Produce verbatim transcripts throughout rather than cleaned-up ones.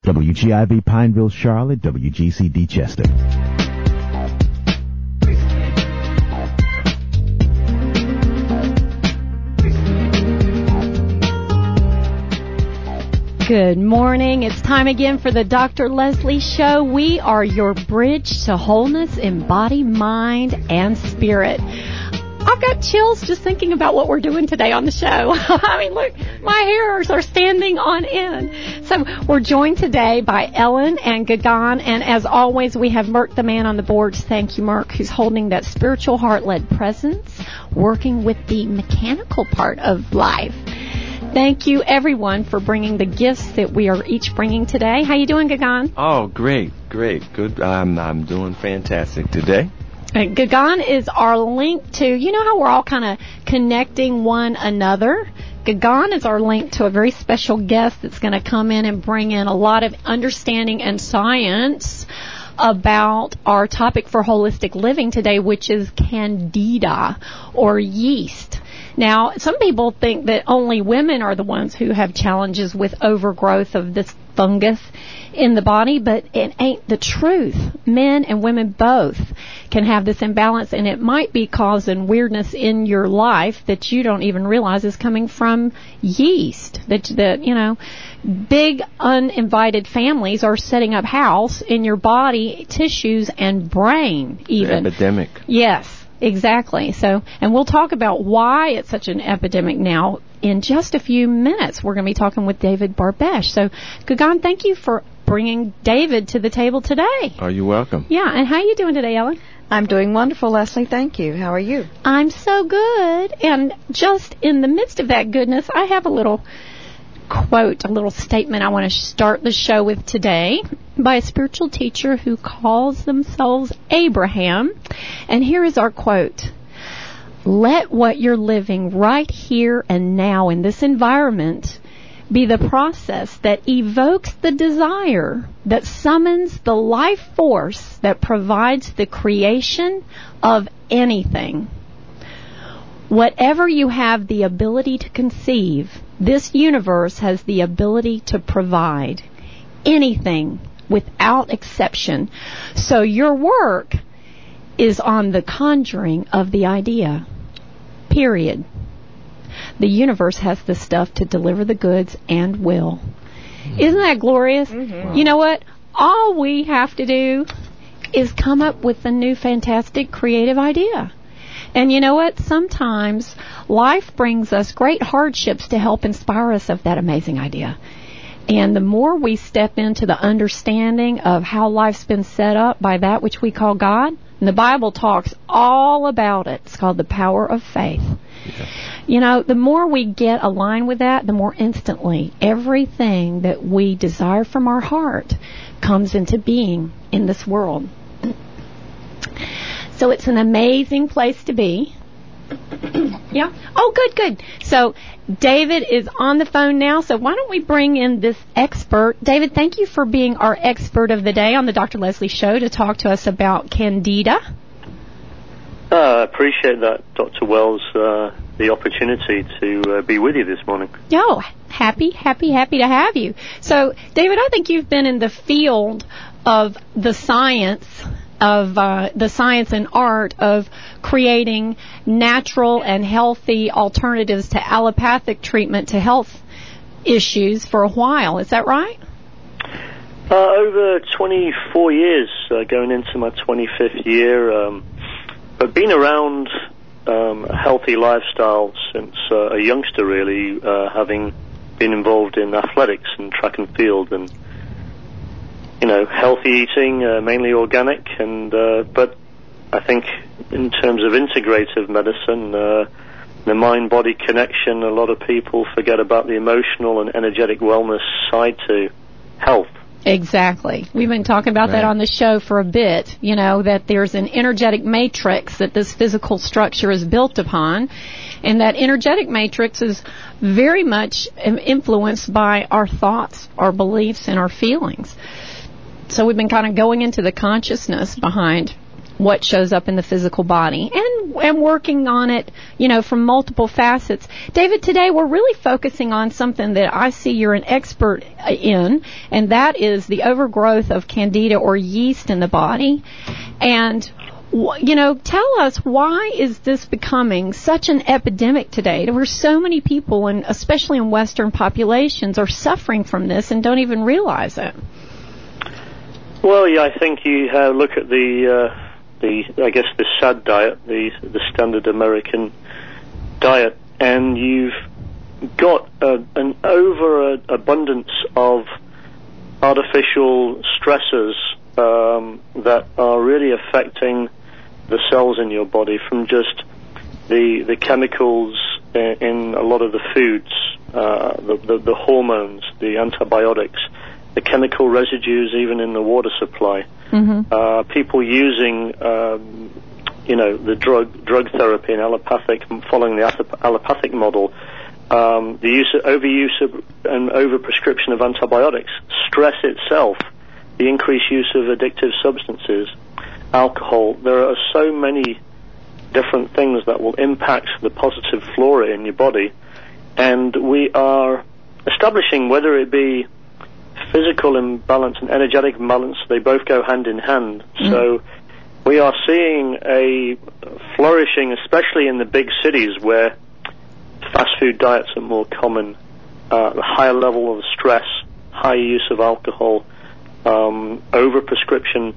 W G I V Pineville, Charlotte, W G C D Chester. Good morning. It's time again for the Doctor Leslie Show. We are your bridge to wholeness in body, mind, and spirit. I've got chills just thinking about what we're doing today on the show. I mean, look, my hairs are standing on end. So we're joined today by Ellen and Gagan, and as always, we have Merck the man on the boards. Thank you, Merck, who's holding that spiritual heart-led presence, working with the mechanical part of life. Thank you, everyone, for bringing the gifts that we are each bringing today. How you doing, Gagan? Oh, great, great, good. I'm I'm doing fantastic today. And Gagan is our link to, you know how we're all kind of connecting one another? Gagan is our link to a very special guest that's going to come in and bring in a lot of understanding and science about our topic for holistic living today, which is candida, or yeast. Now, some people think that only women are the ones who have challenges with overgrowth of this fungus in the body, but it ain't the truth. Men and women both can have this imbalance, and it might be causing weirdness in your life that you don't even realize is coming from yeast. That, that you know, big uninvited families are setting up house in your body, tissues, and brain even. Epidemic. Yes. Exactly. So, and we'll talk about why it's such an epidemic now in just a few minutes. We're going to be talking with David Barbesh. So, Gagan, thank you for bringing David to the table today. Oh, you're welcome. Yeah, and how are you doing today, Ellen? I'm doing wonderful, Leslie. Thank you. How are you? I'm so good. And just in the midst of that goodness, I have a little quote, a little statement I want to start the show with today by a spiritual teacher who calls themselves Abraham. And here is our quote. Let what you're living right here and now in this environment be the process that evokes the desire that summons the life force that provides the creation of anything. Whatever you have the ability to conceive, this universe has the ability to provide anything without exception. So your work is on the conjuring of the idea. Period. The universe has the stuff to deliver the goods and will. Isn't that glorious? Mm-hmm. You know what? All we have to do is come up with a new fantastic creative idea. And you know what? Sometimes life brings us great hardships to help inspire us of that amazing idea. And the more we step into the understanding of how life's been set up by that which we call God, and the Bible talks all about it. It's called the power of faith. Yeah. You know, the more we get aligned with that, the more instantly everything that we desire from our heart comes into being in this world. So it's an amazing place to be. Yeah? Oh, good, good. So David is on the phone now, so why don't we bring in this expert. David, thank you for being our expert of the day on the Doctor Leslie Show to talk to us about Candida. Uh, I appreciate that, Doctor Wells, uh, the opportunity to uh, be with you this morning. Oh, happy, happy, happy to have you. So, David, I think you've been in the field of the science of uh, the science and art of creating natural and healthy alternatives to allopathic treatment to health issues for a while. Is that right? Uh, over twenty-four years, uh, going into my twenty-fifth year. Um, I've been around um, a healthy lifestyle since uh, a youngster, really, uh, having been involved in athletics and track and field and you know, healthy eating, uh, mainly organic, and uh, but I think in terms of integrative medicine, uh, the mind-body connection, a lot of people forget about the emotional and energetic wellness side to health. Exactly. We've been talking about right. that on the show for a bit, you know, that there's an energetic matrix that this physical structure is built upon, and that energetic matrix is very much influenced by our thoughts, our beliefs, and our feelings. So we've been kind of going into the consciousness behind what shows up in the physical body. And and working on it, you know, from multiple facets. David, today we're really focusing on something that I see you're an expert in, and that is the overgrowth of candida or yeast in the body. And you know, tell us, why is this becoming such an epidemic today? There were so many people, and especially in Western populations, are suffering from this and don't even realize it. Well, yeah, I think you uh, look at the, uh, the I guess, the S A D diet, the the standard American diet, and you've got uh, an overabundance of artificial stressors um, that are really affecting the cells in your body, from just the the chemicals in, in a lot of the foods, uh, the, the the hormones, the antibiotics, the chemical residues even in the water supply. Mm-hmm. Uh, people using, um, you know, the drug drug therapy and allopathic, following the allopathic model, um, the use of, overuse of, and overprescription of antibiotics, stress itself, the increased use of addictive substances, alcohol. There are so many different things that will impact the positive flora in your body, and we are establishing, whether it be physical imbalance and energetic imbalance, they both go hand in hand. Mm. So we are seeing a flourishing, especially in the big cities where fast food diets are more common, uh, a higher level of stress, higher use of alcohol, um, overprescription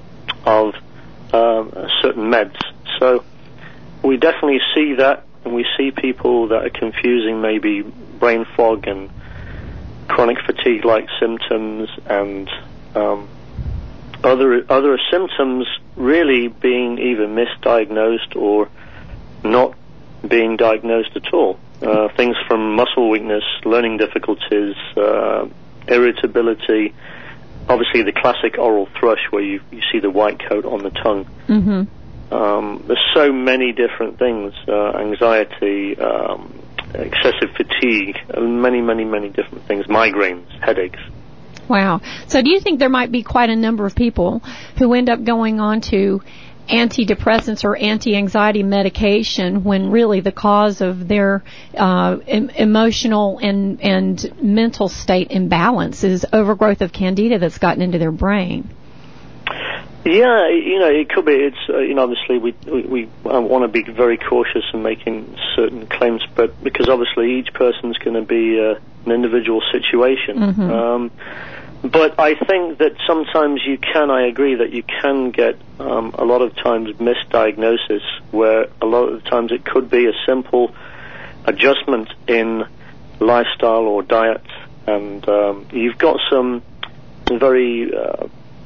of um, certain meds. So we definitely see that, and we see people that are confusing maybe brain fog and chronic fatigue-like symptoms, and um, other other symptoms really being either misdiagnosed or not being diagnosed at all. Uh, things from muscle weakness, learning difficulties, uh, irritability, obviously the classic oral thrush where you, you see the white coat on the tongue. Mm-hmm. Um, there's so many different things, uh, anxiety, um, excessive fatigue, many, many, many different things, migraines, headaches. Wow. So do you think there might be quite a number of people who end up going on to antidepressants or anti-anxiety medication when really the cause of their uh, em- emotional and, and mental state imbalance is overgrowth of candida that's gotten into their brain? Yeah, you know, it could be. It's uh, you know, obviously we we, we uh, want to be very cautious in making certain claims, but because obviously each person's going to be uh, an individual situation. Mm-hmm. Um, But I think that sometimes you can, I agree that you can get um, a lot of times misdiagnosis, where a lot of the times it could be a simple adjustment in lifestyle or diet, and um, you've got some very, uh,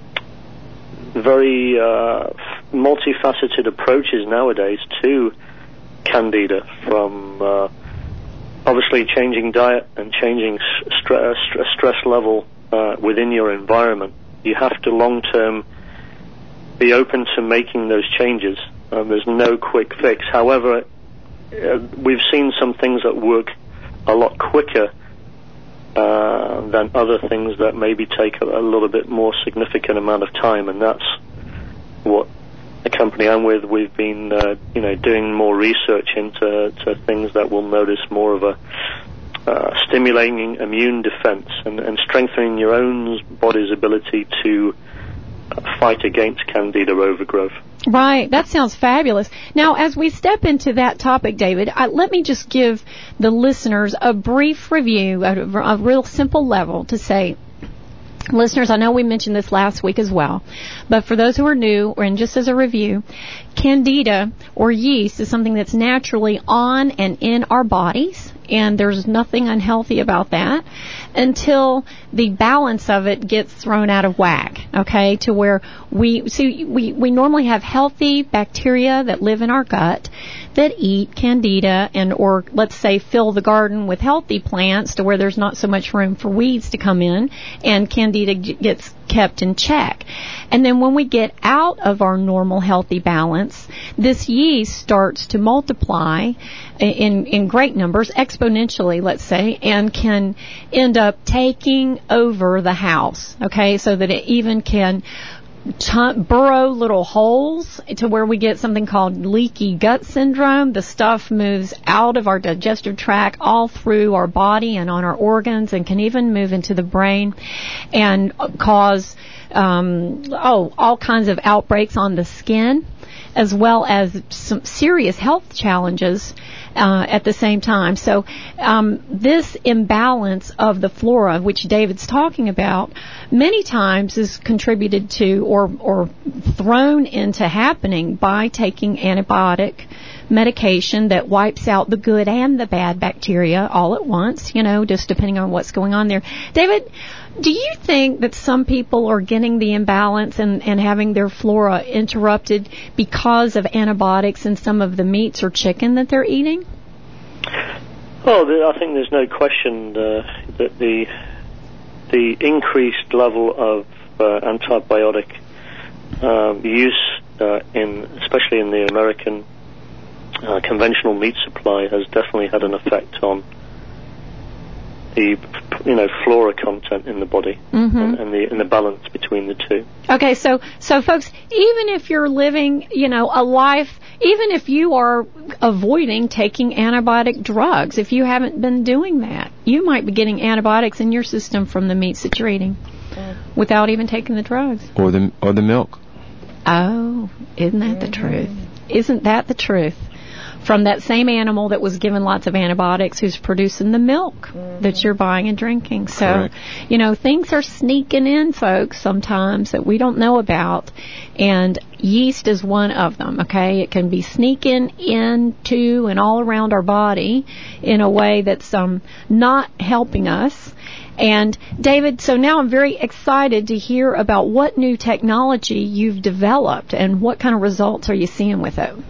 very uh, multifaceted approaches nowadays to candida, from uh, obviously changing diet and changing stress, stress level Uh, within your environment. You have to long-term be open to making those changes. Um, there's no quick fix. However, uh, we've seen some things that work a lot quicker uh, than other things that maybe take a, a little bit more significant amount of time, and that's what the company I'm with, we've been uh, you know, doing more research into to things that will notice more of a Uh, stimulating immune defense and, and strengthening your own body's ability to uh, fight against candida overgrowth. Right. That sounds fabulous. Now, as we step into that topic, David, I, let me just give the listeners a brief review at a, a real simple level to say, listeners, I know we mentioned this last week as well, but for those who are new, or in just as a review, candida or yeast is something that's naturally on and in our bodies, and there's nothing unhealthy about that until the balance of it gets thrown out of whack, okay, to where we see we, we normally have healthy bacteria that live in our gut that eat candida and, or let's say, fill the garden with healthy plants to where there's not so much room for weeds to come in, and candida gets kept in check. And then when we get out of our normal healthy balance, this yeast starts to multiply in, in great numbers, exponentially, let's say, and can end up taking over the house, okay, so that it even can t- burrow little holes to where we get something called leaky gut syndrome. The stuff moves out of our digestive tract all through our body and on our organs, and can even move into the brain and cause um, oh all kinds of outbreaks on the skin, as well as some serious health challenges uh, at the same time. So um, this imbalance of the flora, which David's talking about, many times is contributed to or, or thrown into happening by taking antibiotic medication that wipes out the good and the bad bacteria all at once, you know, just depending on what's going on there. David, do you think that some people are getting the imbalance and, and having their flora interrupted because of antibiotics in some of the meats or chicken that they're eating? Well, I think there's no question uh, that the the increased level of uh, antibiotic uh, use, uh, in especially in the American uh, conventional meat supply, has definitely had an effect on the, you know, flora content in the body, mm-hmm. and, and the and the balance between the two. Okay, so so folks, even if you're living, you know, a life, even if you are avoiding taking antibiotic drugs, if you haven't been doing that, you might be getting antibiotics in your system from the meats that you're eating, mm. without even taking the drugs. Or the or the milk. Oh, isn't that the truth? Isn't that the truth? From that same animal that was given lots of antibiotics, who's producing the milk mm-hmm. that you're buying and drinking. So, correct. You know, things are sneaking in, folks, sometimes that we don't know about. And yeast is one of them, okay? It can be sneaking into and all around our body in a way that's um, not helping us. And, David, so now I'm very excited to hear about what new technology you've developed and what kind of results are you seeing with it?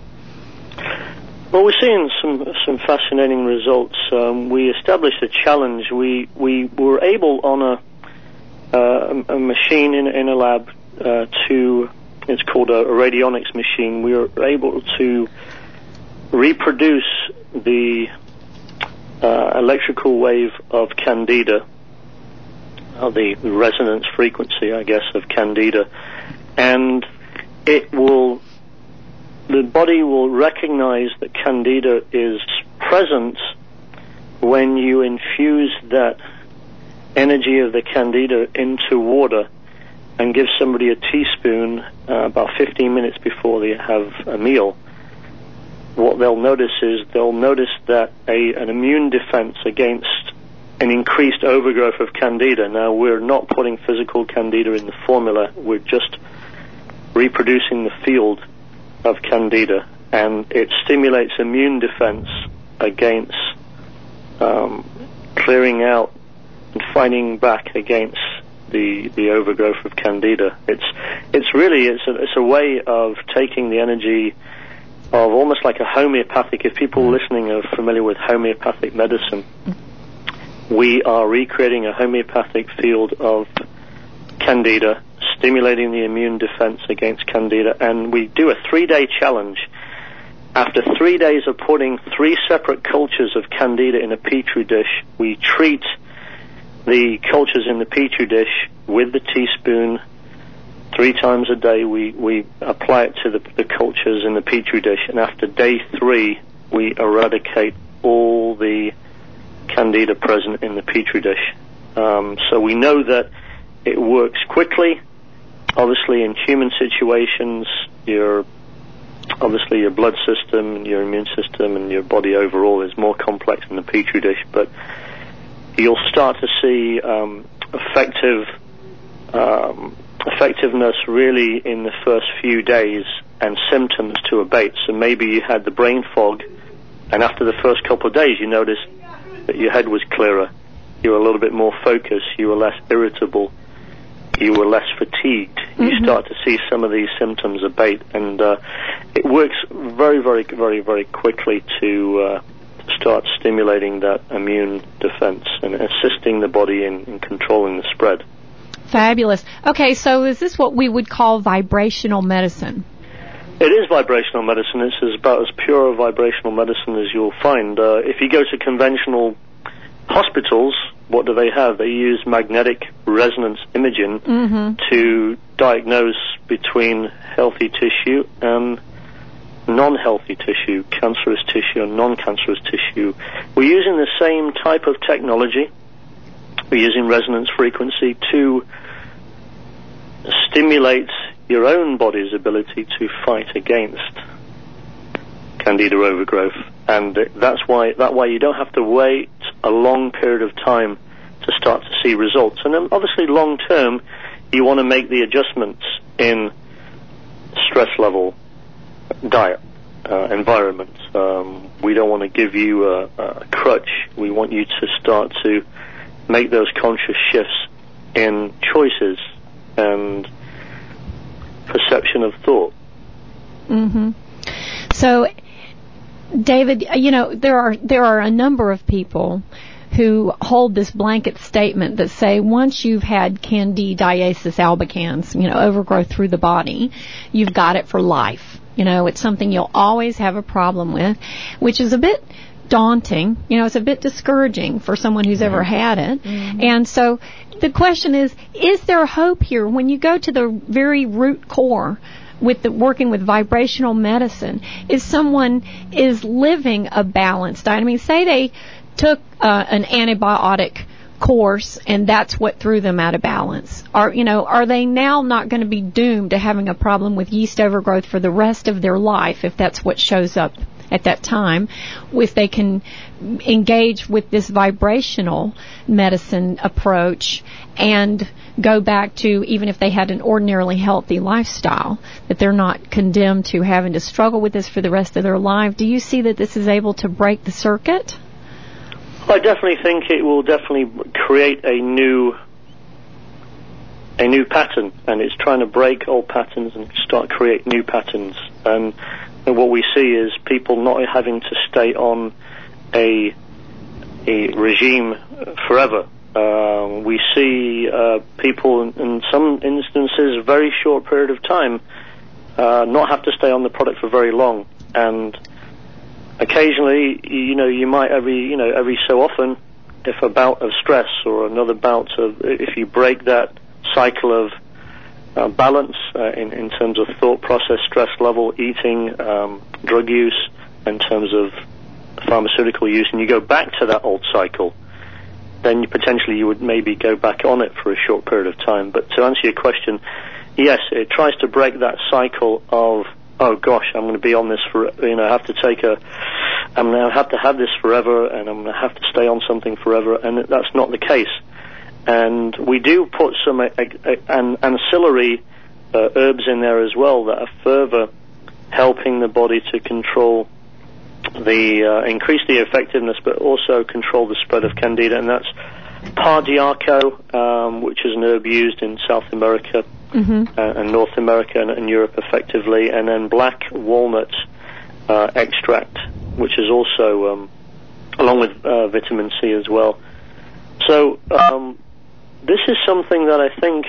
Well, we're seeing some some fascinating results. Um, we established a challenge. We we were able on a uh, a machine in in a lab uh, to it's called a, a radionics machine. We were able to reproduce the uh, electrical wave of Candida, or the resonance frequency, I guess, of Candida, and it will. The body will recognize that Candida is present when you infuse that energy of the Candida into water and give somebody a teaspoon uh, about fifteen minutes before they have a meal. What they'll notice is they'll notice that a, an immune defense against an increased overgrowth of Candida. Now, we're not putting physical Candida in the formula. We're just reproducing the field of Candida, and it stimulates immune defense against um, clearing out and fighting back against the the overgrowth of Candida. It's it's really it's a, it's a way of taking the energy of almost like a homeopathic. If people listening are familiar with homeopathic medicine, we are recreating a homeopathic field of Candida, stimulating the immune defense against Candida, and we do a three-day challenge. After three days of putting three separate cultures of Candida in a petri dish, we treat the cultures in the petri dish with the teaspoon. Three times a day we, we apply it to the, the cultures in the petri dish, and after day three we eradicate all the Candida present in the petri dish. Um, so we know that it works quickly. Obviously, in human situations, your obviously your blood system, your immune system, and your body overall is more complex than the petri dish. But you'll start to see um, effective um, effectiveness really in the first few days, and symptoms to abate. So maybe you had the brain fog, and after the first couple of days, you noticed that your head was clearer, you were a little bit more focused, you were less irritable, you were less fatigued. Mm-hmm. You start to see some of these symptoms abate, and uh, it works very, very, very, very quickly to uh, start stimulating that immune defense and assisting the body in, in controlling the spread. Fabulous. Okay, so is this what we would call vibrational medicine? It is vibrational medicine. This is about as pure a vibrational medicine as you'll find. Uh, if you go to conventional hospitals, what do they have? They use magnetic resonance imaging mm-hmm. to diagnose between healthy tissue and non-healthy tissue, cancerous tissue and non-cancerous tissue. We're using the same type of technology. We're using resonance frequency to stimulate your own body's ability to fight against Candida overgrowth, and that's why that way you don't have to wait a long period of time to start to see results. And then obviously long term you want to make the adjustments in stress level, diet, uh, environment. Um, we don't want to give you a, a crutch. We want you to start to make those conscious shifts in choices and perception of thought. Mm-hmm. So, David, you know, there are there are a number of people who hold this blanket statement that say once you've had Candidiasis albicans, you know, overgrowth through the body, you've got it for life. You know, it's something you'll always have a problem with, which is a bit daunting. You know, it's a bit discouraging for someone who's ever had it. Mm-hmm. And so the question is, is there hope here? When you go to the very root core with the working with vibrational medicine, is someone is living a balanced diet? I mean, say they took uh, an antibiotic course and that's what threw them out of balance. Are, you know, are they now not going to be doomed to having a problem with yeast overgrowth for the rest of their life if that's what shows up at that time, if they can engage with this vibrational medicine approach and go back to, even if they had an ordinarily healthy lifestyle, that they're not condemned to having to struggle with this for the rest of their life? Do you see that this is able to break the circuit? I definitely think it will definitely create a new a new pattern, and it's trying to break old patterns and start create new patterns. And, and what we see is people not having to stay on a a regime forever. Uh, we see uh, people in, in some instances a very short period of time uh, not have to stay on the product for very long, and occasionally, you know, you might every, you know, every so often, if a bout of stress or another bout of, if you break that cycle of uh, balance uh, in, in terms of thought process, stress level, eating, um, drug use, in terms of pharmaceutical use, and you go back to that old cycle, then you potentially you would maybe go back on it for a short period of time. But to answer your question, yes, it tries to break that cycle of, oh gosh, I'm going to be on this for, you know, I have to take a, I'm going to have to have this forever, and I'm going to have to stay on something forever, and that's not the case. And we do put some uh, uh, an ancillary uh, herbs in there as well that are further helping the body to control the, uh, increase the effectiveness, but also control the spread of Candida, and that's Pardiaco, um, which is an herb used in South America, mm-hmm. uh, and North America and, and Europe effectively, and then black walnut uh, extract, which is also, um, along with uh, vitamin C as well. So um, this is something that I think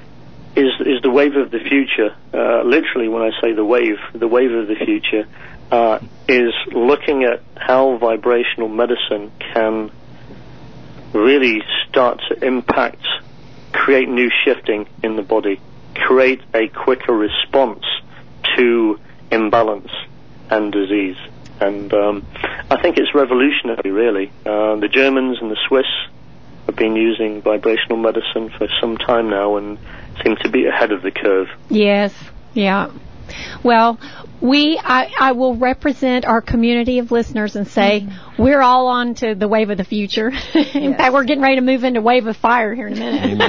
is is the wave of the future. Uh, literally, when I say the wave, the wave of the future uh, is looking at how vibrational medicine can really start to impact, create new shifting in the body, create a quicker response to imbalance and disease. And um, I think it's revolutionary, really. Uh, the Germans and the Swiss have been using vibrational medicine for some time now and seem to be ahead of the curve. Yes, yeah. Well, we, I, I will represent our community of listeners and say mm-hmm. we're all on to the wave of the future. In yes. fact, we're getting ready to move into wave of fire here in a minute.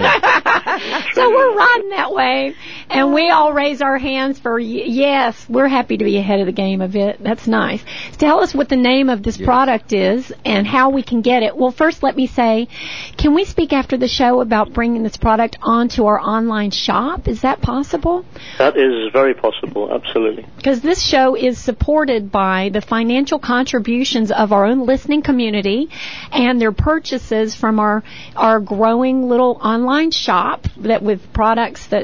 So we're riding that wave, and we all raise our hands for, yes, we're happy to be ahead of the game a bit. That's nice. Tell us what the name of this yes. product is and how we can get it. Well, first let me say, can we speak after the show about bringing this product onto our online shop? Is that possible? That is very possible, absolutely. Because this show is supported by the financial contributions of our own listening community and their purchases from our our growing little online shop that with products that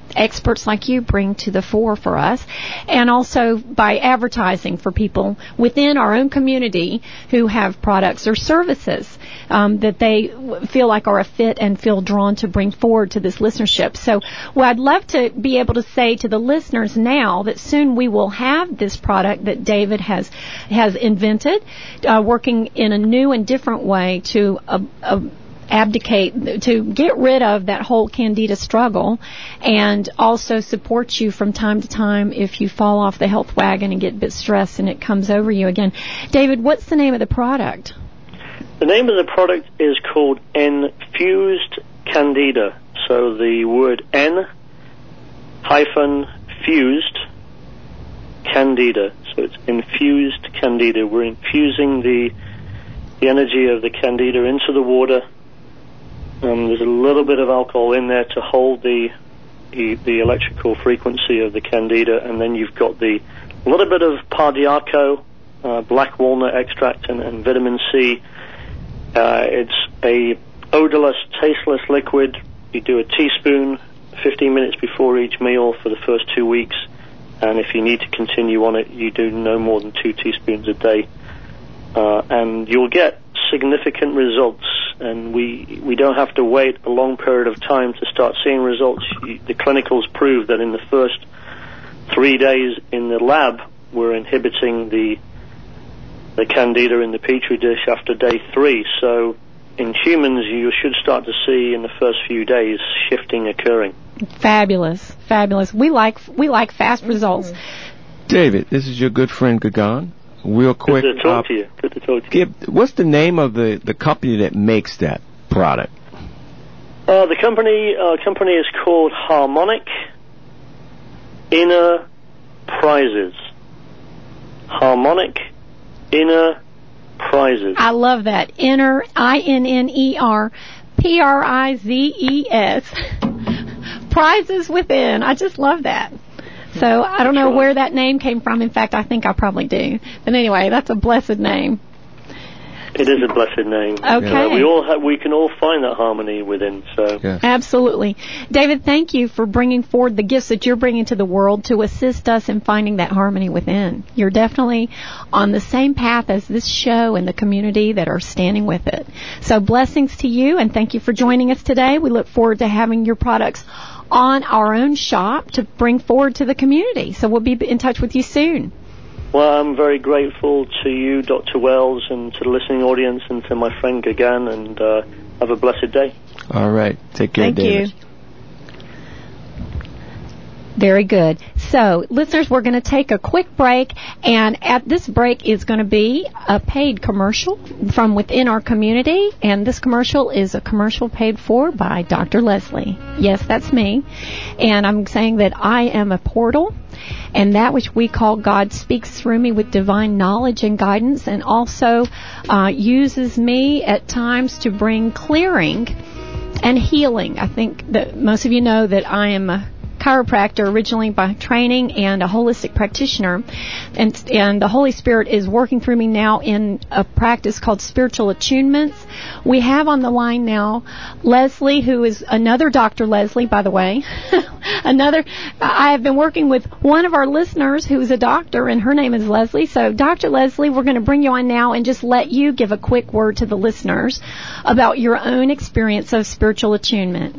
experts like you bring to the fore for us, and also by advertising for people within our own community who have products or services um, that they feel like are a fit and feel drawn to bring forward to this listenership. So well, I'd love to be able to say to the listeners now that soon we will have this product that David has has invented, uh, working in a new and different way to uh, uh, abdicate, to get rid of that whole candida struggle, and also support you from time to time if you fall off the health wagon and get a bit stressed and it comes over you again. David, what's the name of the product? The name of the product is called Enfused Candida. So the word N hyphen fused Candida. So it's infused Candida. We're infusing the the energy of the Candida into the water. Um, there's a little bit of alcohol in there to hold the, the the electrical frequency of the Candida, and then you've got the little bit of Pardiaco, uh, black walnut extract, and, and vitamin C. Uh, it's a odorless, tasteless liquid. You do a teaspoon fifteen minutes before each meal for the first two weeks, and if you need to continue on it, you do no more than two teaspoons a day, uh, and you'll get significant results. And we we don't have to wait a long period of time to start seeing results. The clinicals prove that in the first three days in the lab, we're inhibiting the the Candida in the Petri dish after day three. So in humans, you should start to see in the first few days shifting occurring. Fabulous, fabulous. We like we like fast results. David, this is your good friend Gagan. Real quick, Good to talk uh, to you. Good to talk to give, you. what's the name of the, the company that makes that product? Uh, the company uh, company is called Harmonic Inner Prizes. Harmonic Inner Prizes. I love that. Inner, I N N E R, P R I Z E S. Prizes within. I just love that. So I don't know where that name came from. In fact, I think I probably do. But anyway, that's a blessed name. It is a blessed name. Okay. Uh, we all have, we can all find that harmony within. So Yeah. Absolutely. David, thank you for bringing forward the gifts that you're bringing to the world to assist us in finding that harmony within. You're definitely on the same path as this show and the community that are standing with it. So blessings to you, and thank you for joining us today. We look forward to having your products on our own shop to bring forward to the community. So we'll be in touch with you soon. Well, I'm very grateful to you, Doctor Wells, and to the listening audience, and to my friend Gagan, and uh, have a blessed day. All right. Take care, Thank David. you. Very good. So, listeners, we're going to take a quick break, and at this break is going to be a paid commercial from within our community, and this commercial is a commercial paid for by Doctor Leslie. Yes, that's me, and I'm saying that I am a portal, and that which we call God speaks through me with divine knowledge and guidance, and also uh, uses me at times to bring clearing and healing. I think that most of you know that I am a chiropractor originally by training and a holistic practitioner, and and the Holy Spirit is working through me now in a practice called spiritual attunements. We have on the line now Leslie, who is another Doctor Leslie, by the way. another I have been working with one of our listeners who is a doctor, and her name is Leslie. So Doctor Leslie, we're going to bring you on now and just let you give a quick word to the listeners about your own experience of spiritual attunement.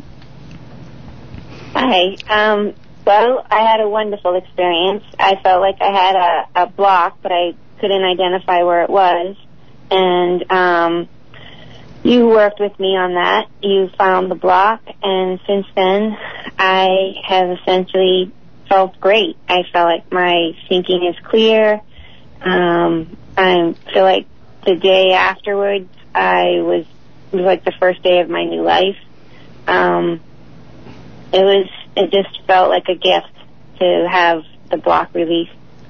Hi. Um, well, I had a wonderful experience. I felt like I had a, a block, but I couldn't identify where it was. And um, you worked with me on that. You found the block, and since then, I have essentially felt great. I felt like my thinking is clear. Um, I feel like the day afterwards, I was, it was like the first day of my new life. Um, It was, it just felt like a gift to have the block released.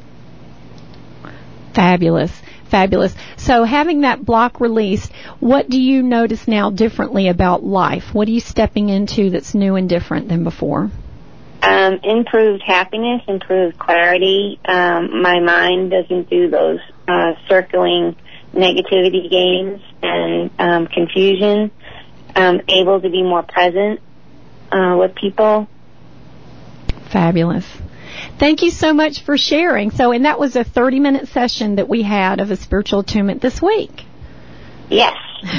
Fabulous. Fabulous. So having that block released, what do you notice now differently about life? What are you stepping into that's new and different than before? Um, improved happiness, improved clarity. Um, my mind doesn't do those uh, circling negativity games and um, confusion. I'm able to be more present Uh, with people. Fabulous. Thank you so much for sharing. So, and that was a thirty-minute session that we had of a spiritual attunement this week. Yes.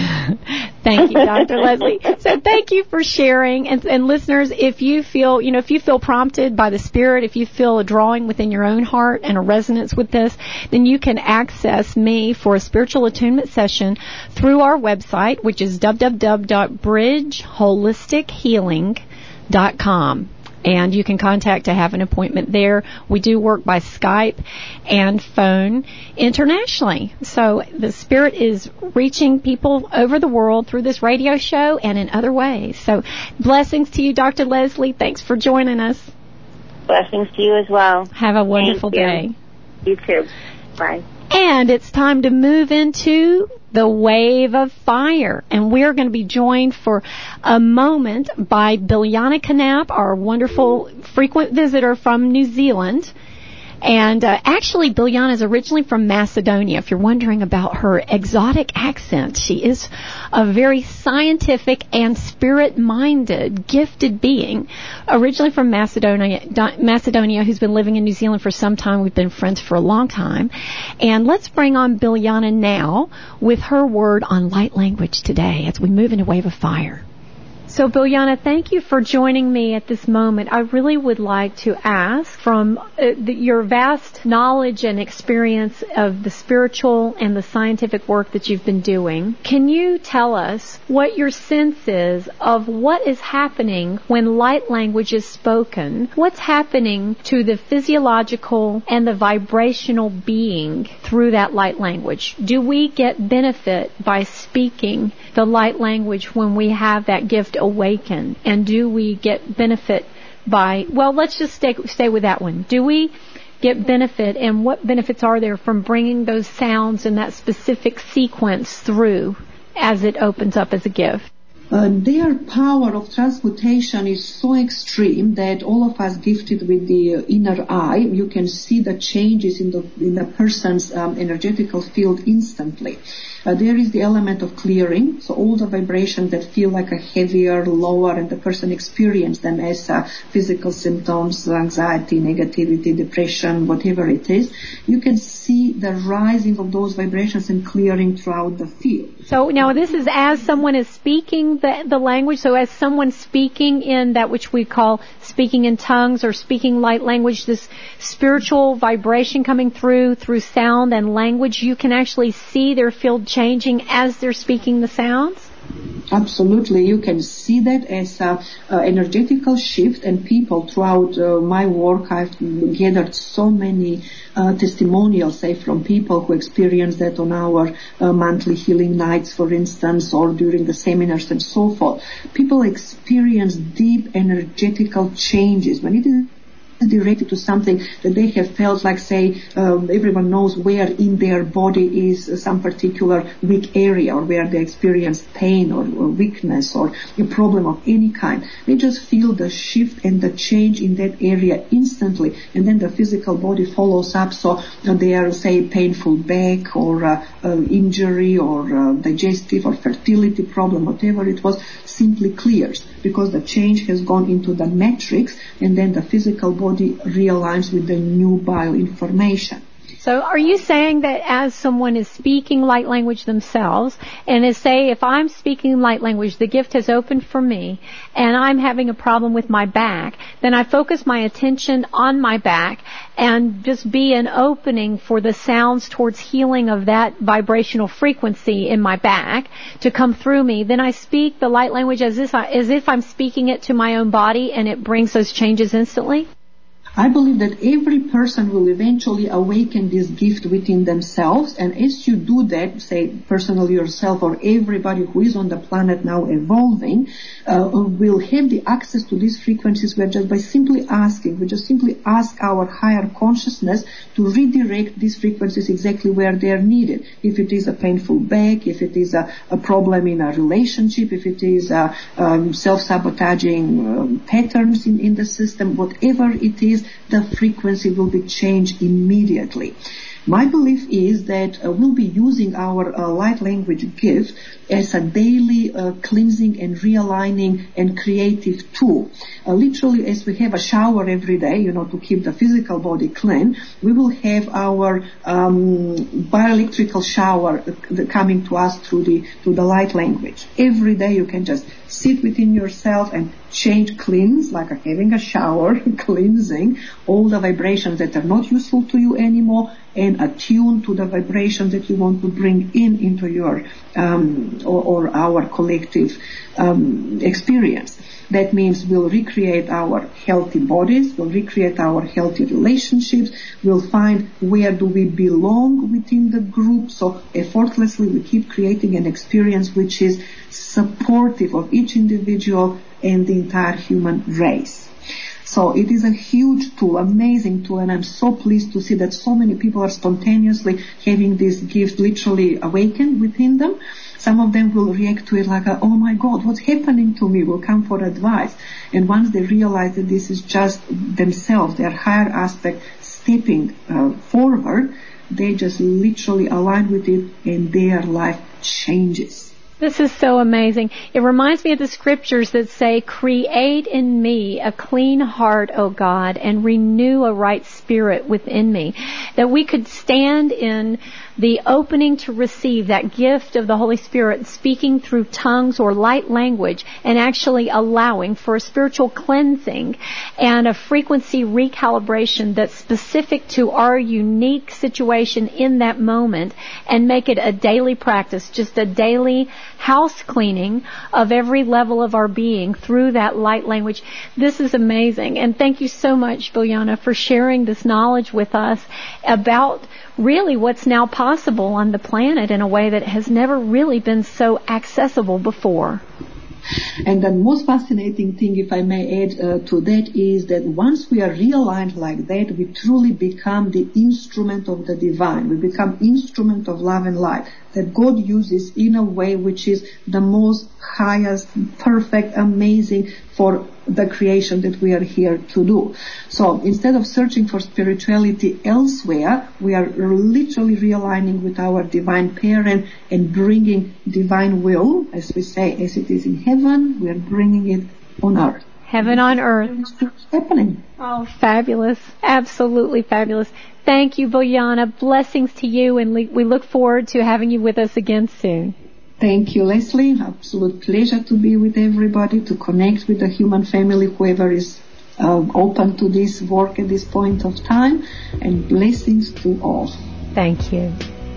Thank you, Doctor Leslie. So thank you for sharing. And, and listeners, if you feel, you know, if you feel prompted by the Spirit, if you feel a drawing within your own heart and a resonance with this, then you can access me for a spiritual attunement session through our website, which is w w w dot bridge holistic healing dot com. And you can contact to have an appointment there. We do work by Skype and phone internationally. So the Spirit is reaching people over the world through this radio show and in other ways. So blessings to you, Doctor Leslie. Thanks for joining us. Blessings to you as well. Have a wonderful day. You too. Bye. And it's time to move into the Wave of Fire. And we're going to be joined for a moment by Biljana Knapp, our wonderful frequent visitor from New Zealand. And uh, actually, Biljana is originally from Macedonia. If you're wondering about her exotic accent, she is a very scientific and spirit-minded, gifted being, originally from Macedonia, Macedonia, who's been living in New Zealand for some time. We've been friends for a long time. And let's bring on Biljana now with her word on light language today as we move into Wave of Fire. So, Biljana, thank you for joining me at this moment. I really would like to ask, from uh, the, your vast knowledge and experience of the spiritual and the scientific work that you've been doing, can you tell us what your sense is of what is happening when light language is spoken? What's happening to the physiological and the vibrational being through that light language? Do we get benefit by speaking the light language when we have that gift awaken? And do we get benefit by, well, let's just stay, stay with that one. Do we get benefit, and what benefits are there from bringing those sounds in that specific sequence through as it opens up as a gift? Uh, their power of transmutation is so extreme that all of us gifted with the uh, inner eye, you can see the changes in the in the person's um, energetical field instantly. Uh, there is the element of clearing, so all the vibrations that feel like a heavier, lower, and the person experiences them as uh, physical symptoms, anxiety, negativity, depression, whatever it is, you can see the rising of those vibrations and clearing throughout the field. So now this is as someone is speaking the, the language, so as someone speaking in that which we call speaking in tongues or speaking light language, this spiritual vibration coming through, through sound and language, you can actually see their field changing as they're speaking the sounds? Absolutely. You can see that as an energetical shift, and people throughout uh, my work, I've gathered so many uh, testimonials, say, from people who experience that on our uh, monthly healing nights, for instance, or during the seminars and so forth. People experience deep energetical changes when it is directed to something that they have felt like, say, um, everyone knows where in their body is some particular weak area, or where they experience pain or, or weakness or a problem of any kind. They just feel the shift and the change in that area instantly, and then the physical body follows up. So uh, they are, say, painful back or uh, uh, injury or uh, digestive or fertility problem, whatever it was, simply clears because the change has gone into the matrix, and then the physical body realigns with the new bioinformation. So are you saying that as someone is speaking light language themselves, and is, say, if I'm speaking light language, the gift has opened for me, and I'm having a problem with my back, then I focus my attention on my back and just be an opening for the sounds towards healing of that vibrational frequency in my back to come through me. Then I speak the light language as if, I, as if I'm speaking it to my own body, and it brings those changes instantly? I believe that every person will eventually awaken this gift within themselves, and as you do that, say personally yourself or everybody who is on the planet now evolving, uh, will have the access to these frequencies where just by simply asking, we just simply ask our higher consciousness to redirect these frequencies exactly where they are needed. If it is a painful back, if it is a, a problem in a relationship, if it is a, um, self-sabotaging um, patterns in, in the system, whatever it is, the frequency will be changed immediately. My belief is that uh, we'll be using our uh, light language gift as a daily uh, cleansing and realigning and creative tool. Uh, literally, as we have a shower every day, you know, to keep the physical body clean, we will have our um, bioelectrical shower uh, coming to us through the through the light language. Every day you can just sit within yourself and change, cleanse, like a, having a shower, cleansing all the vibrations that are not useful to you anymore, and attune to the vibrations that you want to bring in into your um, or, or our collective um, experience. That means we'll recreate our healthy bodies, we'll recreate our healthy relationships, we'll find where do we belong within the group. So effortlessly we keep creating an experience which is supportive of each individual and the entire human race. So it is a huge tool, amazing tool, and I'm so pleased to see that so many people are spontaneously having this gift literally awakened within them. Some of them will react to it like, oh my God, what's happening to me? Will come for advice. And once they realize that this is just themselves, their higher aspect stepping uh, forward, they just literally align with it and their life changes. This is so amazing. It reminds me of the scriptures that say, create in me a clean heart, O God, and renew a right spirit within me. That we could stand in the opening to receive that gift of the Holy Spirit, speaking through tongues or light language, and actually allowing for a spiritual cleansing and a frequency recalibration that's specific to our unique situation in that moment, and make it a daily practice, just a daily house cleaning of every level of our being through that light language. This is amazing. And thank you so much, Biljana, for sharing this knowledge with us about really what's now possible on the planet in a way that has never really been so accessible before. And the most fascinating thing, if I may add uh, to that, is that once we are realigned like that, we truly become the instrument of the divine. We become instrument of love and light that God uses in a way which is the most highest, perfect, amazing for the creation that we are here to do. So instead of searching for spirituality elsewhere, we are literally realigning with our divine parent and bringing divine will, as we say, as it is in heaven, we are bringing it on earth. Heaven on earth. It's happening. Oh, fabulous. Absolutely fabulous. Thank you, Biljana. Blessings to you, and we look forward to having you with us again soon. Thank you, Leslie. Absolute pleasure to be with everybody, to connect with the human family, whoever is uh, open to this work at this point of time, and blessings to all. Thank you.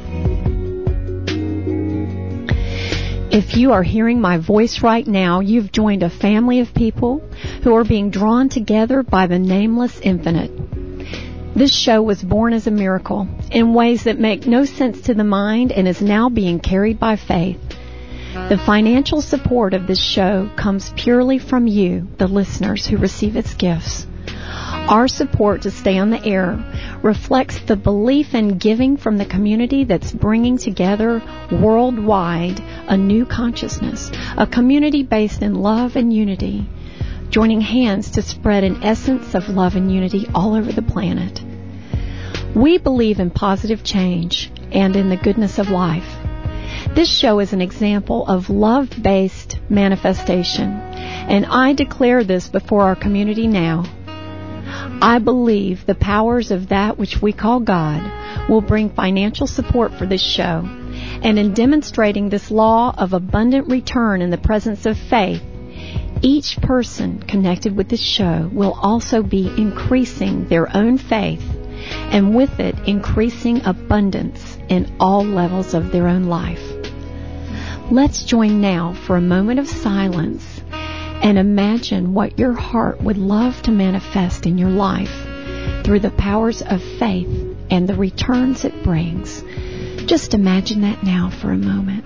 If you are hearing my voice right now, you've joined a family of people who are being drawn together by the nameless infinite. This show was born as a miracle in ways that make no sense to the mind and is now being carried by faith. The financial support of this show comes purely from you, the listeners who receive its gifts. Our support to stay on the air reflects the belief in giving from the community that's bringing together worldwide a new consciousness, a community based in love and unity, joining hands to spread an essence of love and unity all over the planet. We believe in positive change and in the goodness of life. This show is an example of love-based manifestation, and I declare this before our community now. I believe the powers of that which we call God will bring financial support for this show, and in demonstrating this law of abundant return in the presence of faith, each person connected with this show will also be increasing their own faith, and with it increasing abundance in all levels of their own life. Let's join now for a moment of silence and imagine what your heart would love to manifest in your life through the powers of faith and the returns it brings. Just imagine that now for a moment.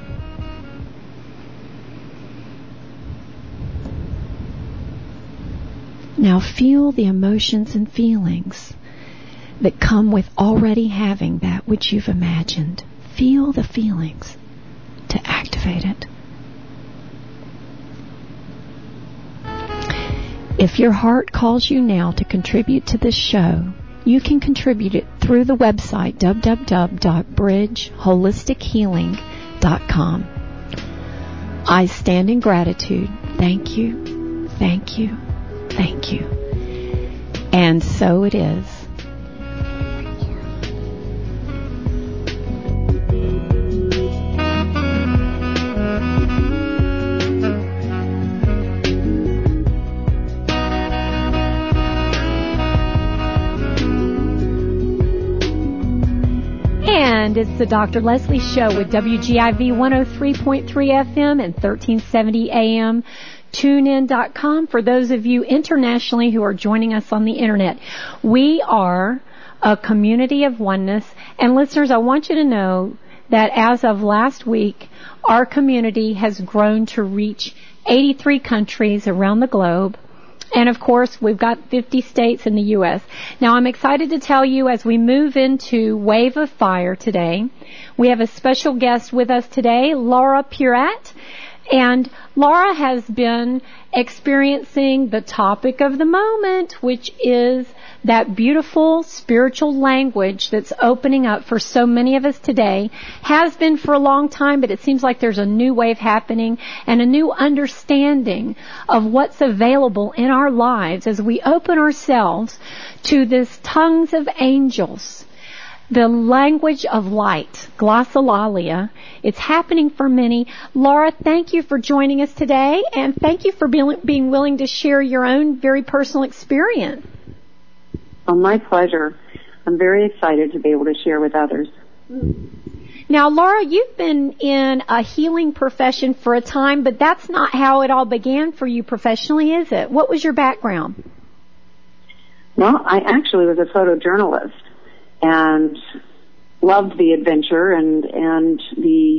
Now feel the emotions and feelings that come with already having that which you've imagined. Feel the feelings to activate it. If your heart calls you now to contribute to this show, you can contribute it through the website w w w dot bridge holistic healing dot com. I stand in gratitude. Thank you, thank you, thank you. And so it is. And it's the Doctor Leslie Show with W G I V one oh three point three F M and thirteen seventy A M. tune in dot com for those of you internationally who are joining us on the Internet. We are a community of oneness. And listeners, I want you to know that as of last week, our community has grown to reach eighty-three countries around the globe. And, of course, we've got fifty states in the U S Now, I'm excited to tell you as we move into Wave of Fire today, we have a special guest with us today, Laura Puratt. And Laura has been experiencing the topic of the moment, which is that beautiful spiritual language that's opening up for so many of us today. Has been for a long time, but it seems like there's a new wave happening and a new understanding of what's available in our lives as we open ourselves to this tongues of angels. The language of light, glossolalia. It's happening for many. Laura, thank you for joining us today, and thank you for being, being willing to share your own very personal experience. Oh, my pleasure. I'm very excited to be able to share with others. Now, Laura, you've been in a healing profession for a time, but that's not how it all began for you professionally, is it? What was your background? Well, I actually was a photojournalist and loved the adventure and, and the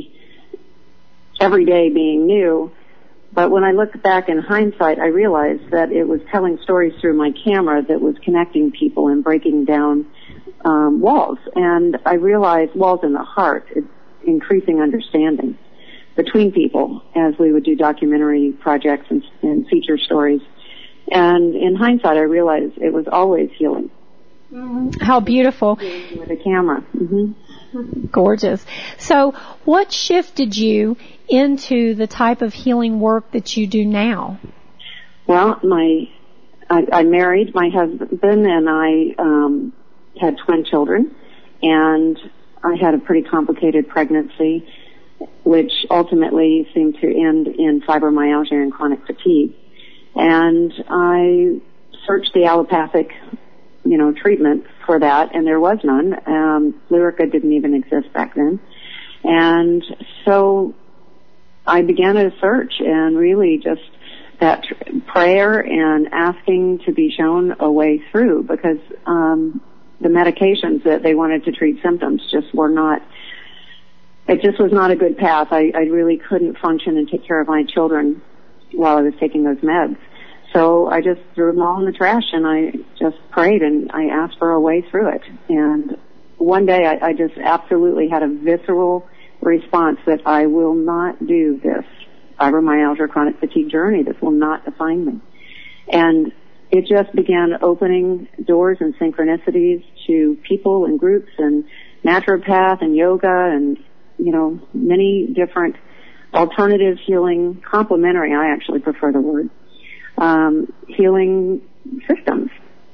every day being new. But when I look back in hindsight, I realized that it was telling stories through my camera that was connecting people and breaking down um, walls. And I realized walls in the heart, increasing understanding between people as we would do documentary projects and, and feature stories. And in hindsight, I realized it was always healing. How beautiful. With a camera. Mm-hmm. Gorgeous. So what shifted you into the type of healing work that you do now? Well, my I, I married my husband and I um, had twin children, and I had a pretty complicated pregnancy, which ultimately seemed to end in fibromyalgia and chronic fatigue. And I searched the allopathic you know, treatment for that, and there was none. Um, Lyrica didn't even exist back then. And so I began a search, and really just that tr- prayer and asking to be shown a way through, because um, the medications that they wanted to treat symptoms just were not, it just was not a good path. I, I really couldn't function and take care of my children while I was taking those meds. So I just threw them all in the trash, and I just prayed, and I asked for a way through it. And one day I, I just absolutely had a visceral response that I will not do this fibromyalgia chronic fatigue journey. This will not define me. And it just began opening doors and synchronicities to people and groups and naturopath and yoga and, you know, many different alternative healing, complementary, I actually prefer the word, Um, healing systems.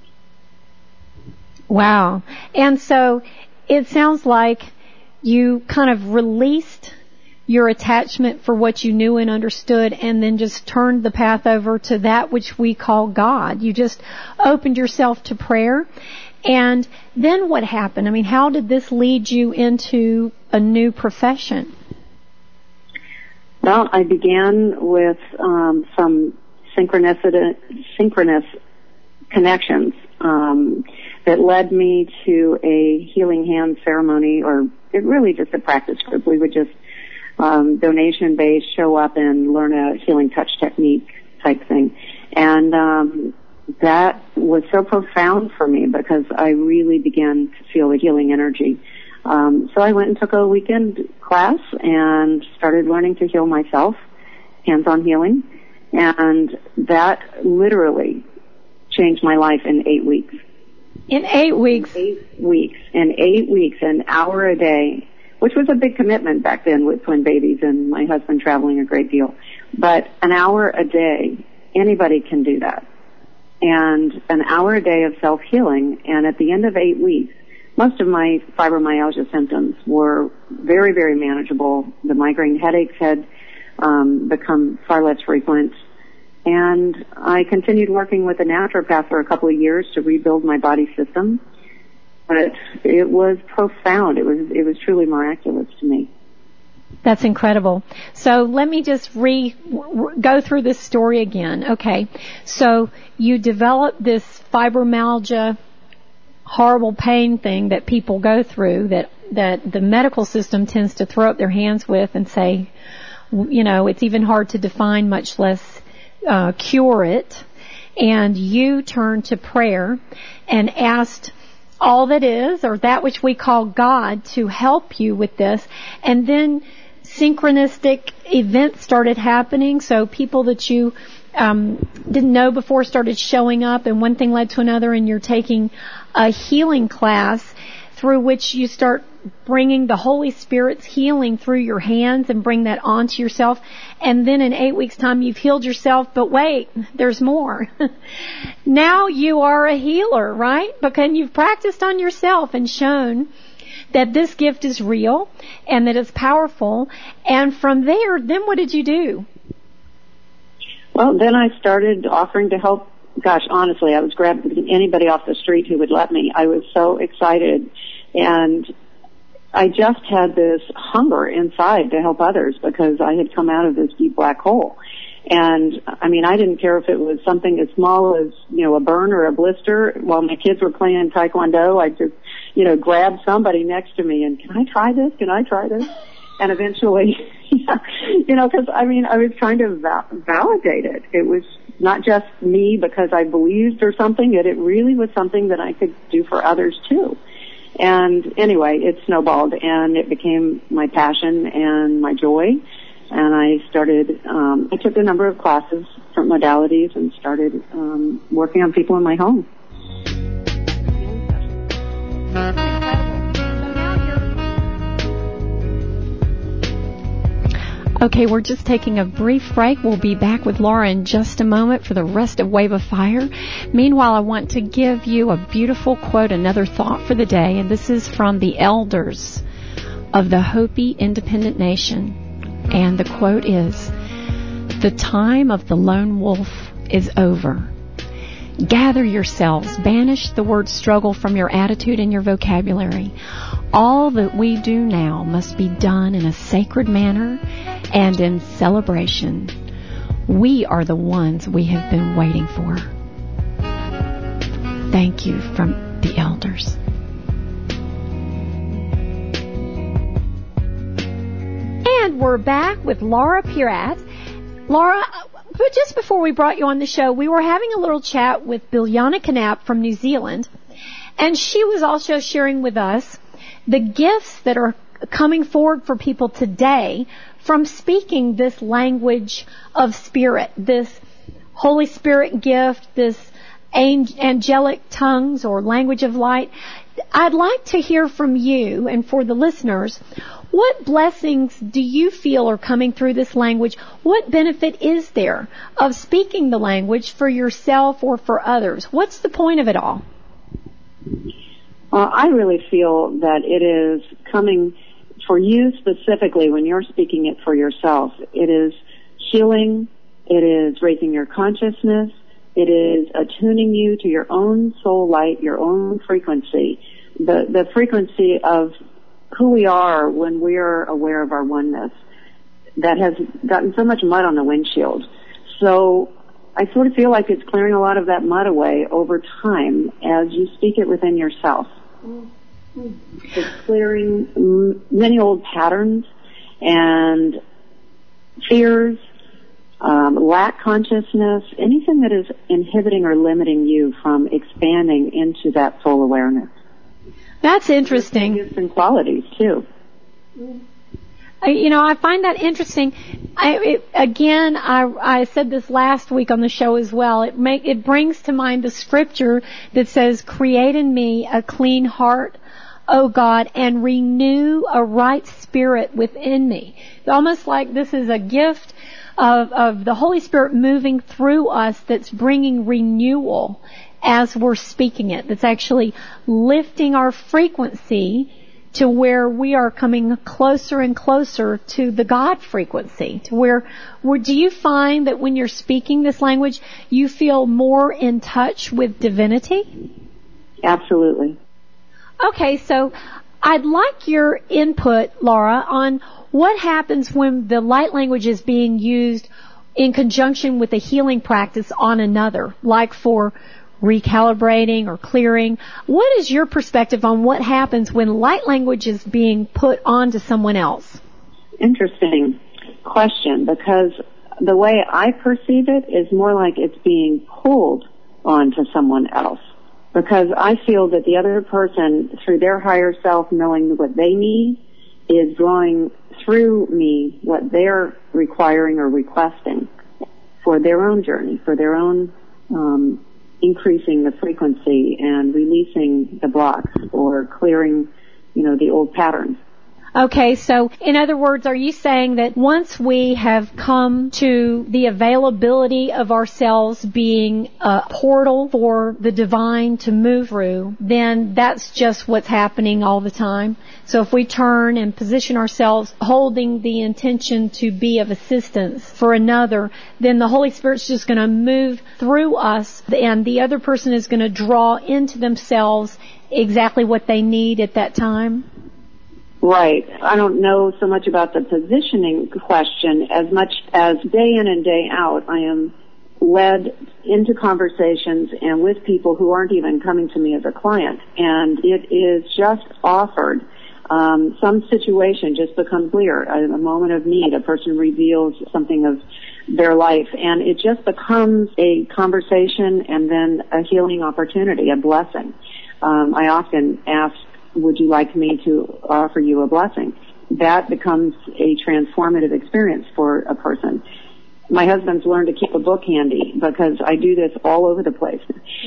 Wow. And so it sounds like you kind of released your attachment for what you knew and understood, and then just turned the path over to that which we call God. You just opened yourself to prayer. And then what happened? I mean, how did this lead you into a new profession? Well, I began with um, some synchronicity, synchronous connections um, that led me to a healing hand ceremony, or it really just a practice group. We would just um, donation-based show up and learn a healing touch technique type thing. And um, that was so profound for me because I really began to feel the healing energy. Um, so I went and took a weekend class and started learning to heal myself, hands-on healing. And that literally changed my life in eight weeks. In eight weeks. In eight weeks. In eight weeks, an hour a day, which was a big commitment back then with twin babies and my husband traveling a great deal. But an hour a day, anybody can do that. And an hour a day of self-healing. And at the end of eight weeks, most of my fibromyalgia symptoms were very, very manageable. The migraine headaches had um, become far less frequent. And I continued working with a naturopath for a couple of years to rebuild my body system. But it was profound. It was it was truly miraculous to me. That's incredible. So let me just re, re go through this story again. Okay. So you developed this fibromyalgia, horrible pain thing that people go through that, that the medical system tends to throw up their hands with and say, you know, it's even hard to define, much less uh, cure it. And you turned to prayer and asked all that is, or that which we call God, to help you with this. And then synchronistic events started happening. So people that you um, didn't know before started showing up, and one thing led to another, and you're taking a healing class through which you start bringing the Holy Spirit's healing through your hands and bring that onto yourself. And then in eight weeks' time, you've healed yourself. But wait, there's more. Now you are a healer, right? Because you've practiced on yourself and shown that this gift is real and that it's powerful. And from there, then what did you do? Well, then I started offering to help. Gosh, honestly, I was grabbing anybody off the street who would let me. I was so excited. And I just had this hunger inside to help others because I had come out of this deep black hole. And, I mean, I didn't care if it was something as small as, you know, a burn or a blister. While my kids were playing Taekwondo, I just, you know, grabbed somebody next to me and, can I try this? Can I try this? And eventually, yeah, you know, because, I mean, I was trying to va- validate it. It was not just me because I believed or something, that it really was something that I could do for others too. And anyway, it snowballed and it became my passion and my joy. And I started, um, I took a number of classes, different modalities, and started um, working on people in my home. Okay, we're just taking a brief break. We'll be back with Laura in just a moment for the rest of Wave of Fire. Meanwhile, I want to give you a beautiful quote, another thought for the day, and this is from the elders of the Hopi Independent Nation. And the quote is, "The time of the lone wolf is over. Gather yourselves, banish the word struggle from your attitude and your vocabulary. All that we do now must be done in a sacred manner and in celebration. We are the ones we have been waiting for." Thank you from the elders. And we're back with Laura Piratt. Laura, but just before we brought you on the show, we were having a little chat with Biljana Knapp from New Zealand, and she was also sharing with us the gifts that are coming forward for people today from speaking this language of spirit, this Holy Spirit gift, this angelic tongues or language of light. I'd like to hear from you and for the listeners, what blessings do you feel are coming through this language? What benefit is there of speaking the language for yourself or for others? What's the point of it all? Uh, I really feel that it is coming for you specifically when you're speaking it for yourself. It is healing. It is raising your consciousness. It is attuning you to your own soul light, your own frequency, the, the frequency of who we are when we're aware of our oneness that has gotten so much mud on the windshield. So I sort of feel like it's clearing a lot of that mud away over time as you speak it within yourself. It's clearing many old patterns and fears, um, lack consciousness, anything that is inhibiting or limiting you from expanding into that soul awareness. That's interesting. Gifts and qualities too. Uh, You know, I find that interesting. I, it, again, I, I said this last week on the show as well. It make, it brings to mind the scripture that says, "Create in me a clean heart, O God, and renew a right spirit within me." It's almost like this is a gift of, of the Holy Spirit moving through us that's bringing renewal as we're speaking it. That's actually lifting our frequency to where we are coming closer and closer to the God frequency, to where, where do you find that when you're speaking this language, you feel more in touch with divinity? Absolutely. Okay, so I'd like your input, Laura, on what happens when the light language is being used in conjunction with a healing practice on another, like for recalibrating or clearing. What is your perspective on what happens when light language is being put onto someone else? Interesting question, because the way I perceive it is more like it's being pulled onto someone else. Because I feel that the other person, through their higher self, knowing what they need, is drawing through me what they're requiring or requesting for their own journey, for their own um, increasing the frequency and releasing the blocks or clearing, you know, the old patterns. Okay, so in other words, are you saying that once we have come to the availability of ourselves being a portal for the divine to move through, then that's just what's happening all the time? So if we turn and position ourselves holding the intention to be of assistance for another, then the Holy Spirit's just going to move through us and the other person is going to draw into themselves exactly what they need at that time? Right. I don't know so much about the positioning question as much as day in and day out I am led into conversations and with people who aren't even coming to me as a client. And it is just offered. Um, some situation just becomes clear. A, a moment of need, a person reveals something of their life, and it just becomes a conversation and then a healing opportunity, a blessing. Um, I often ask, would you like me to offer you a blessing? That becomes a transformative experience for a person. My husband's learned to keep a book handy because I do this all over the place.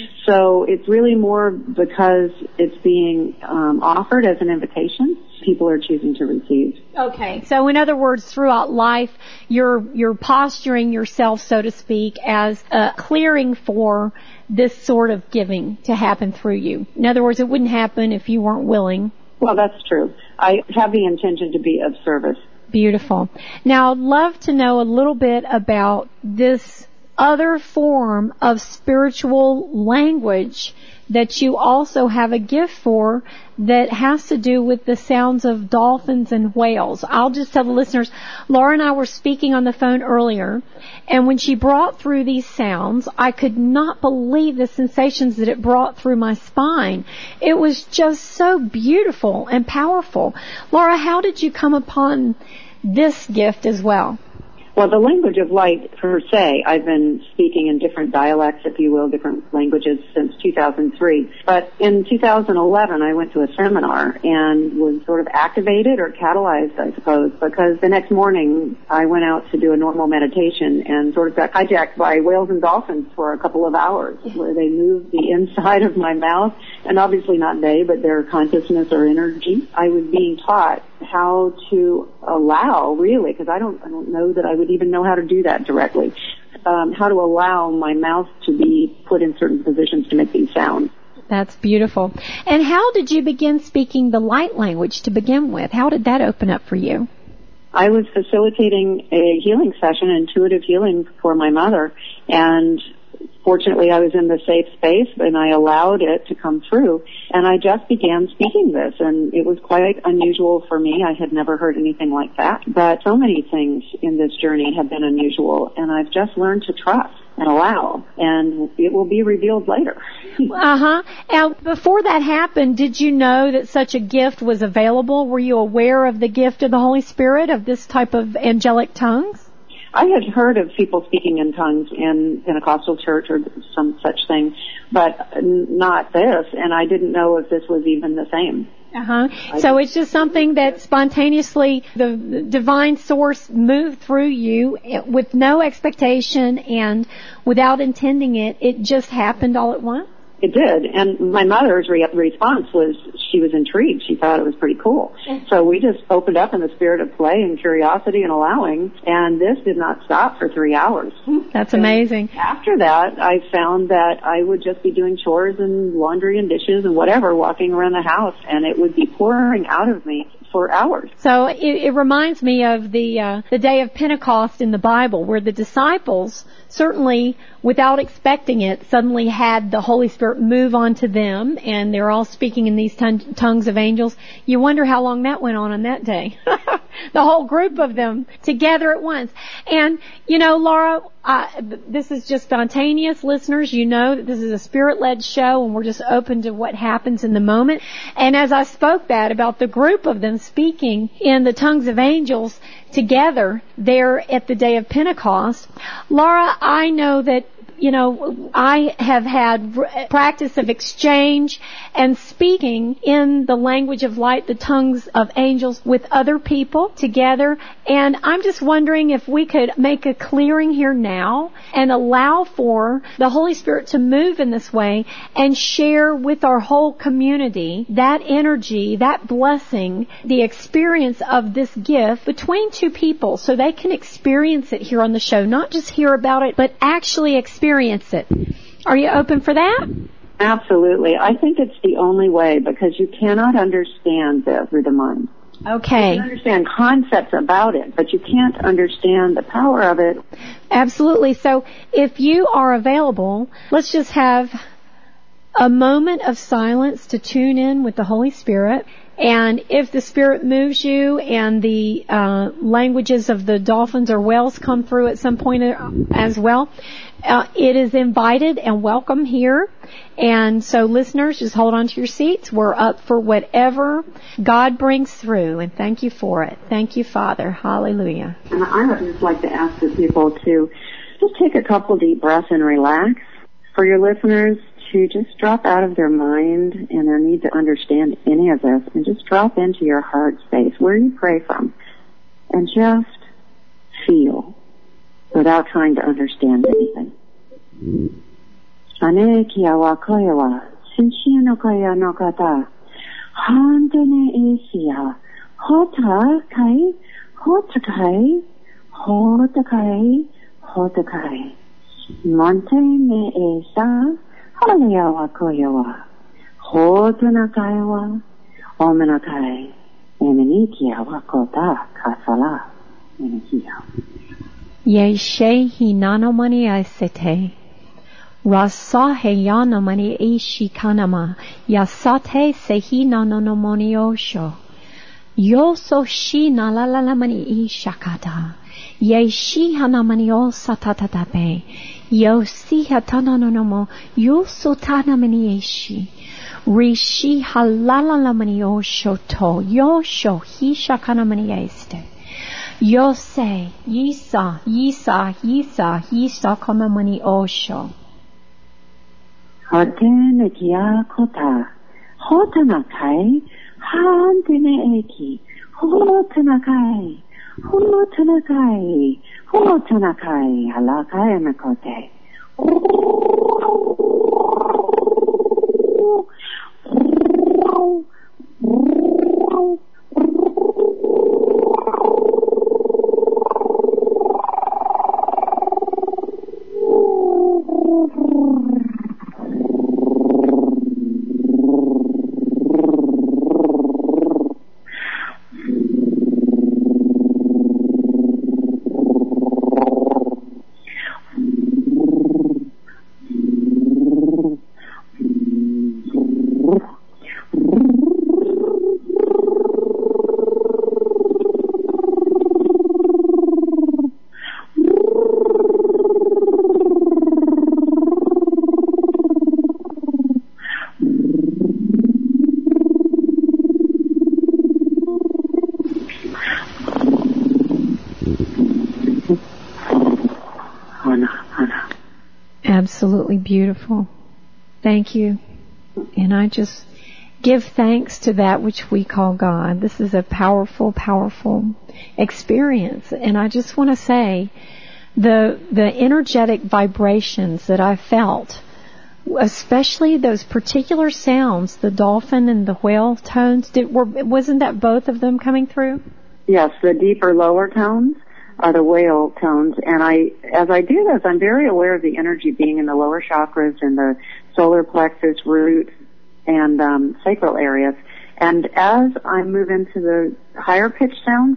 So it's really more because it's being um, offered as an invitation. People are choosing to receive. Okay. So in other words, throughout life, you're you're posturing yourself, so to speak, as a clearing for this sort of giving to happen through you. In other words, it wouldn't happen if you weren't willing. Well, that's true. I have the intention to be of service. Beautiful. Now, I'd love to know a little bit about this other form of spiritual language that you also have a gift for that has to do with the sounds of dolphins and whales. I'll just tell the listeners, Laura and I were speaking on the phone earlier, and when she brought through these sounds, I could not believe the sensations that it brought through my spine. It was just so beautiful and powerful. Laura, how did you come upon this gift as well? Well, the language of light, per se, I've been speaking in different dialects, if you will, different languages since two thousand three. But in two thousand eleven, I went to a seminar and was sort of activated or catalyzed, I suppose, because the next morning I went out to do a normal meditation and sort of got hijacked by whales and dolphins for a couple of hours, where they moved the inside of my mouth, and obviously not they, but their consciousness or energy. I was being taught how to allow, really, because I don't, I don't know that I would even know how to do that directly, um, how to allow my mouth to be put in certain positions to make these sounds. That's beautiful. And how did you begin speaking the light language to begin with? How did that open up for you? I was facilitating a healing session, intuitive healing for my mother, and fortunately I was in the safe space and I allowed it to come through, and I just began speaking this, and it was quite unusual for me. I had never heard anything like that, but so many things in this journey have been unusual, and I've just learned to trust and allow, and it will be revealed later. Uh-huh. Now, before that happened, did you know that such a gift was available? Were you aware of the gift of the Holy Spirit, of this type of angelic tongues? I had heard of people speaking in tongues in Pentecostal church or some such thing, but not this, and I didn't know if this was even the same. Uh-huh. So it's just something that spontaneously the divine source moved through you with no expectation and without intending it. It just happened all at once? It did, and my mother's re- response was she was intrigued. She thought it was pretty cool. So we just opened up in the spirit of play and curiosity and allowing, and this did not stop for three hours. That's amazing. And after that, I found that I would just be doing chores and laundry and dishes and whatever, walking around the house, and it would be pouring out of me for hours. So it, it reminds me of the uh, the day of Pentecost in the Bible, where the disciples, certainly without expecting it, suddenly had the Holy Spirit move onto them, and they're all speaking in these ton- tongues of angels. You wonder how long that went on on that day. The whole group of them together at once. And, you know, Laura, uh, this is just spontaneous. Listeners, you know that this is a Spirit-led show, and we're just open to what happens in the moment. And as I spoke that about the group of them speaking in the tongues of angels together there at the day of Pentecost, Laura, I know that, you know, I have had practice of exchange and speaking in the language of light, the tongues of angels, with other people together. And I'm just wondering if we could make a clearing here now and allow for the Holy Spirit to move in this way and share with our whole community that energy, that blessing, the experience of this gift between two people so they can experience it here on the show, not just hear about it, but actually experience it. Are you open for that? Absolutely. I think it's the only way, because you cannot understand this through the mind. Okay. You can understand concepts about it, but you can't understand the power of it. Absolutely. So if you are available, let's just have a moment of silence to tune in with the Holy Spirit. And if the Spirit moves you and the uh, languages of the dolphins or whales come through at some point as well, uh, it is invited and welcome here. And so listeners, just hold on to your seats. We're up for whatever God brings through, and thank you for it. Thank you, Father. Hallelujah. And I would just like to ask the people to just take a couple deep breaths and relax. For your listeners, to just drop out of their mind and their need to understand any of this, and just drop into your heart space where you pray from, and just feel without trying to understand anything. Ane kia wa koe wa, shinshia no koe no kata, handene esia, hota kai, hota kai, hota kai, hota kai, monte me esa, halea wa koe wa, hota na kai wa, omena kai, emenikia wa kota kasala, emenikia. Yeshe hinano mani aisete. Rasahe yana mani eishi kanama. Yasate sehi nano no moni osho. Yoso shi na la la la mani ishakata. Yeshi hana mani osatatabe. Yosi hatana no no mo. Yoso tana mani eishi. Rishi halala la mani osho to. Yosho hi shakana mani este. Yose, Yisa, Yisa, Yisa, Yisa kama mani osho. Hotene kia kota, hotana kai, hantene eki, hotana kai, hotana kai, hotana kai, halakai makote. absolutely beautiful. Thank you. And I just give thanks to that which we call God. This is a powerful, powerful experience. And I just want to say the the energetic vibrations that I felt, especially those particular sounds, the dolphin and the whale tones, did, were, wasn't that both of them coming through? Yes, the deeper lower tones are the whale tones. And I, as I do this, I'm very aware of the energy being in the lower chakras and the solar plexus, root, and um, sacral areas. And as I move into the higher pitch sounds,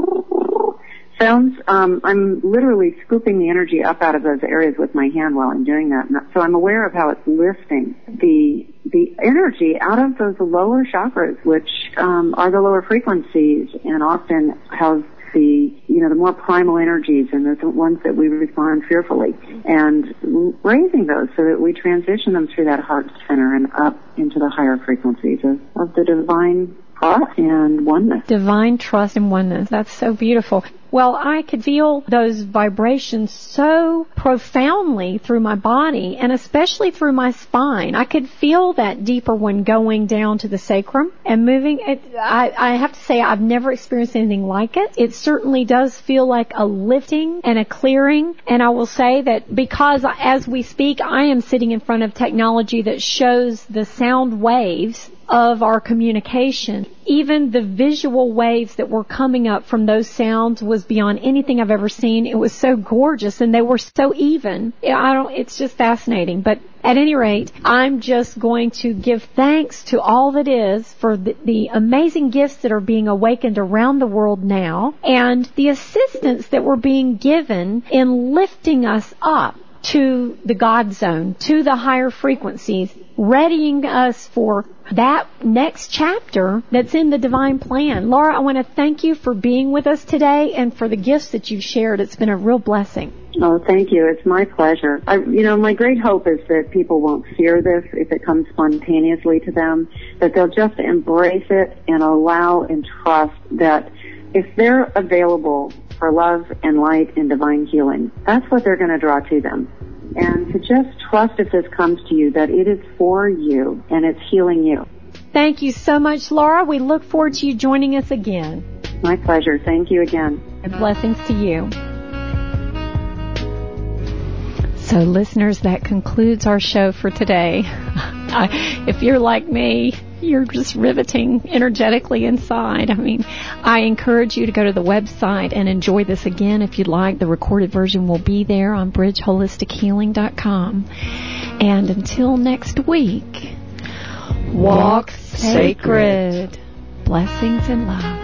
the sounds, um, I'm literally scooping the energy up out of those areas with my hand while I'm doing that. So I'm aware of how it's lifting the the energy out of those lower chakras, which um, are the lower frequencies and often house the, you know, the more primal energies and the ones that we respond fearfully, and raising those so that we transition them through that heart center and up into the higher frequencies of, of the divine trust and oneness. Divine trust and oneness. That's so beautiful. Well, I could feel those vibrations so profoundly through my body and especially through my spine. I could feel that deeper one going down to the sacrum and moving. It, I, I have to say I've never experienced anything like it. It certainly does feel like a lifting and a clearing. And I will say that because as we speak, I am sitting in front of technology that shows the sound waves of our communication. Even the visual waves that were coming up from those sounds was beyond anything I've ever seen. It was so gorgeous and they were so even. I don't, it's just fascinating. But at any rate, I'm just going to give thanks to all that is for the, the amazing gifts that are being awakened around the world now and the assistance that we're being given in lifting us up to the God zone, to the higher frequencies, readying us for that next chapter that's in the divine plan. Laura, I want to thank you for being with us today and for the gifts that you've shared. It's been a real blessing. Oh, thank you. It's my pleasure. I, you know, my great hope is that people won't fear this if it comes spontaneously to them, that they'll just embrace it and allow and trust that if they're available for love and light and divine healing, that's what they're going to draw to them. And to just trust if this comes to you, that it is for you and it's healing you. Thank you so much, Laura. We look forward to you joining us again. My pleasure. Thank you again. And blessings to you. So, listeners, that concludes our show for today. I, if you're like me, you're just riveting energetically inside. I mean, I encourage you to go to the website and enjoy this again if you'd like. The recorded version will be there on bridge holistic healing dot com. And until next week, walk sacred. Blessings and love.